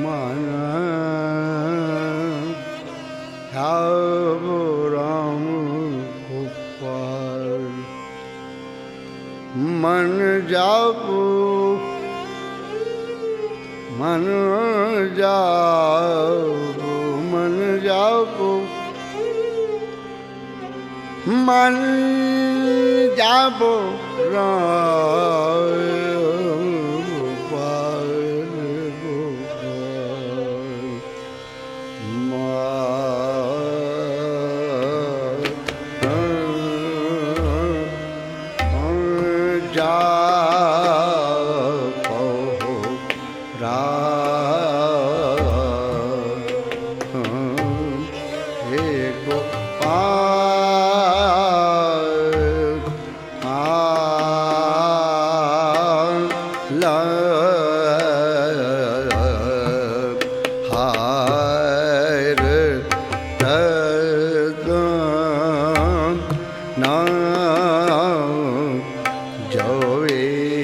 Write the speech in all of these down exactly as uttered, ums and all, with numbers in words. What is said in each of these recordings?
मन ध्यावो राम गोपाल मन जापो मन जापो मन जापो मन जापो राम गोपाल गोपाल जापो राम हे गोपाल हार नाम जोए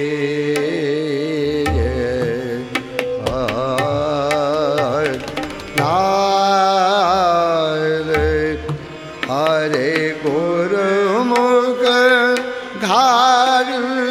हरे गुरुमुख धार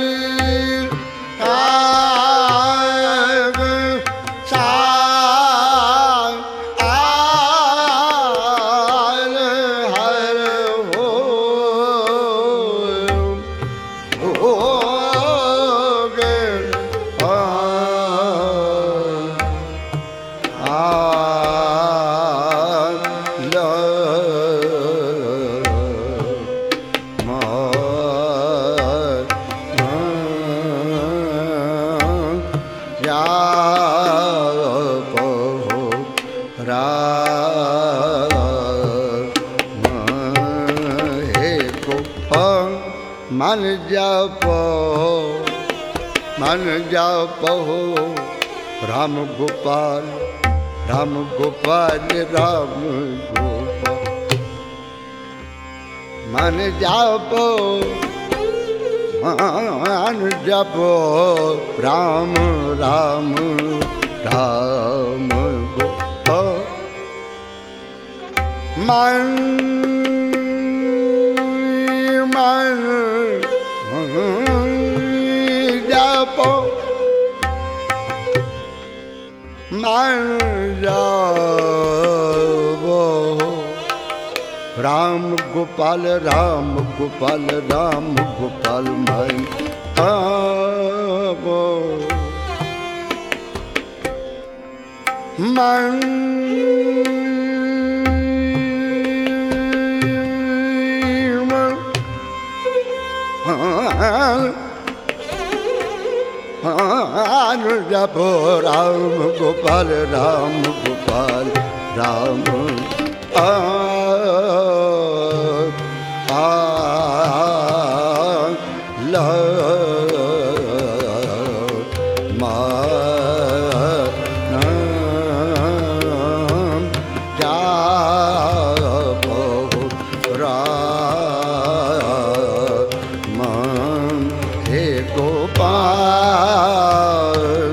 मन जापो मन जापो राम गोपाल राम गोपाल राम गोपाल मन जापो मन जापो राम राम राम गोपाल मन मन जापो मन जापो राम गोपाल राम गोपाल राम गोपाल मन जापो मन जापो राम गोपाल राम गोपाल राम आ आ ल नाम जापो राम हे गोपाल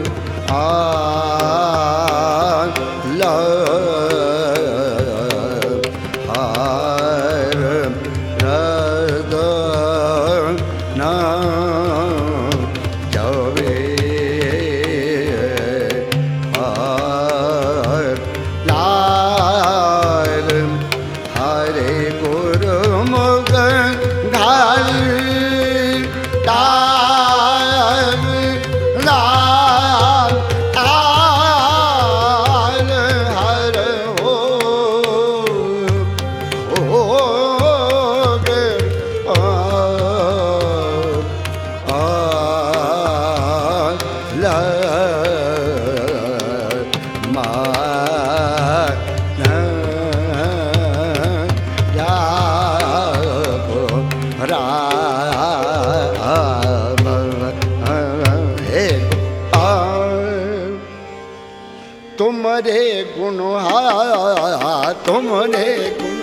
तुमरे गुण हा तुमरे गुण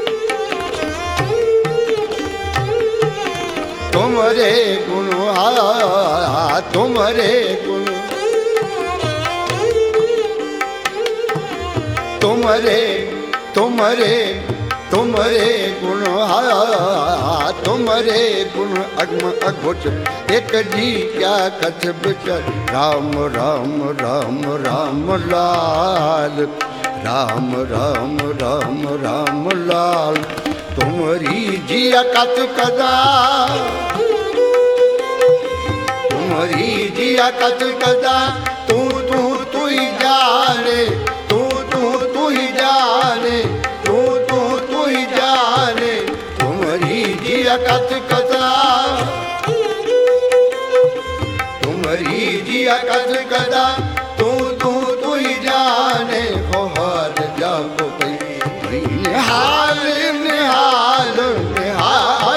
तुमरे गुण हा तुमरे गुण तुम्हारे तुम्हारे तुम्हारे गुण हा तुम्हारे गुण अगम अघोच एक जी क्या कथ बिचर राम राम राम राम लाल राम राम राम राम लाल तुम्हारी जिया कथ कदा तुम्हारी जिया कथ कदा तू तू तू ही जाने तू तू तू ही जाने तू तू तू ही जाने तुम्हारी जिया कथ कदा तुम्हारी जिया कथ कदा तू तू तू ही जाने हो हार जागो पई निहाल निहाल निहाल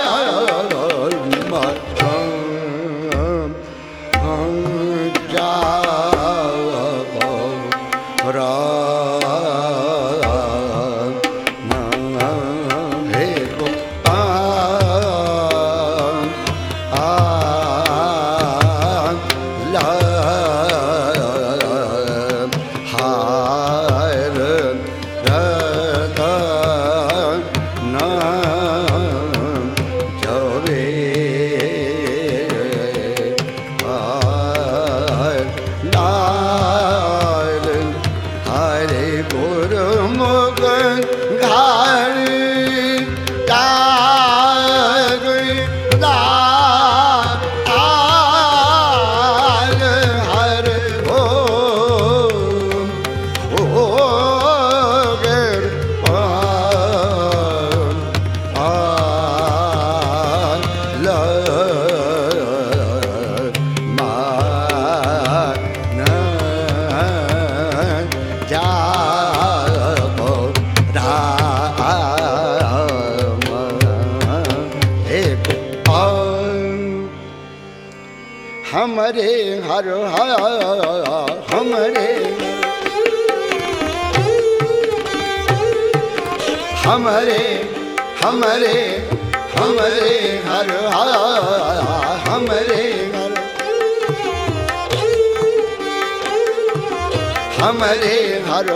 हमरे हर हमरे हमरे हमरे हमरे हर हमरे हर हमरे हर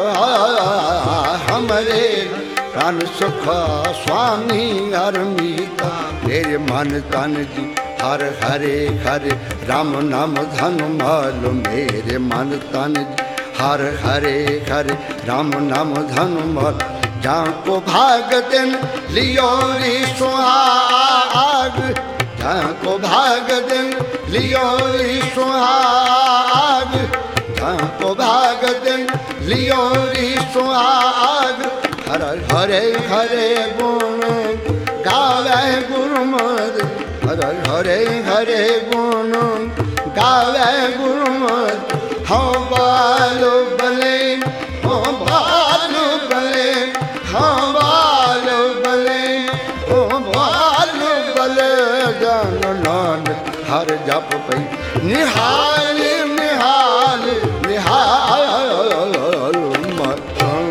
हमरे प्राण सुख स्वामी हर मीता मेरे मन तन जी हर हरे हरे राम नाम धन माल मेरे मन तन हर हरे हरे राम नाम धन माल जहाँ को भाग दिन लियो री सुहाग जहाँ को भाग दिन लियो री सुहाग जहाँ को भाग दिन लियो री सुहाग हर हरे हरे गुण गावे गुरुमद हर हरे हरे गुण गावे गुरुमद हाँ बालो बले हाँ बालो बले हाँ बालो बले हाँ बालो बले जान नान हर जप पई निहाल निहाल निहाल मत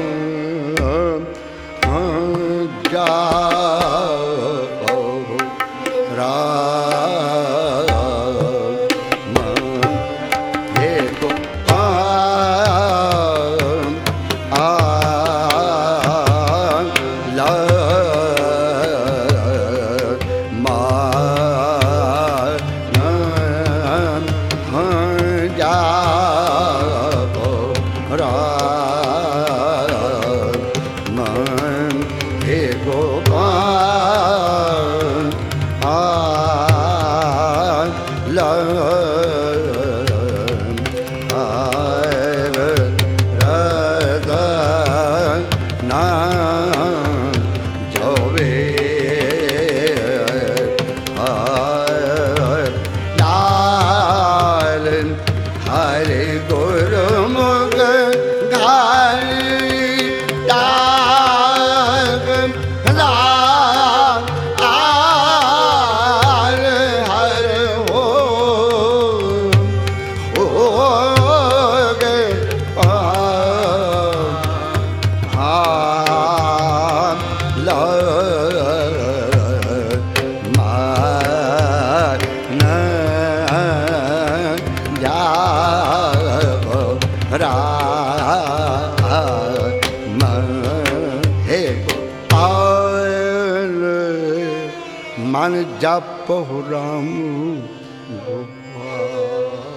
जा राम ਮਨ ਜਪਹੁ ਰਾਮ ਗੋਪਾਲ।